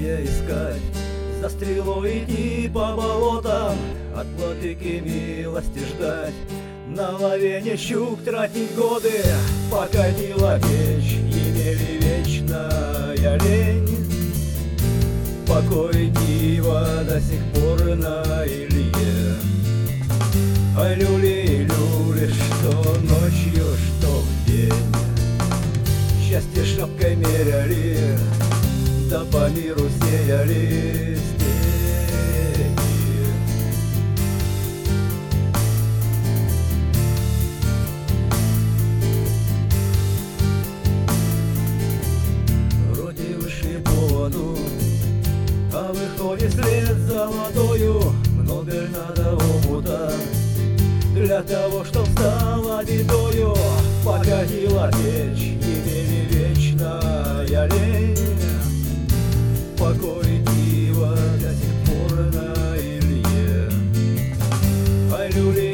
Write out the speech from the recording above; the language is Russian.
счастье искать, за стрелой идти по болотам, от владыки милости ждать. На ловение щук тратить годы, пока Нила печь имели вечная лень. Покой дива до сих пор на Илье. А люли, люли, что ночью, что в день. Счастье шапкой меряли, да по миру сеяли степи. Вроде вышли по воду, а выходит след за водою. Много ль надо опыта для того, чтоб стала бедою. Погодила печь, имели вечная лень. Покой дива до сих пор на Илье. Ай, люли,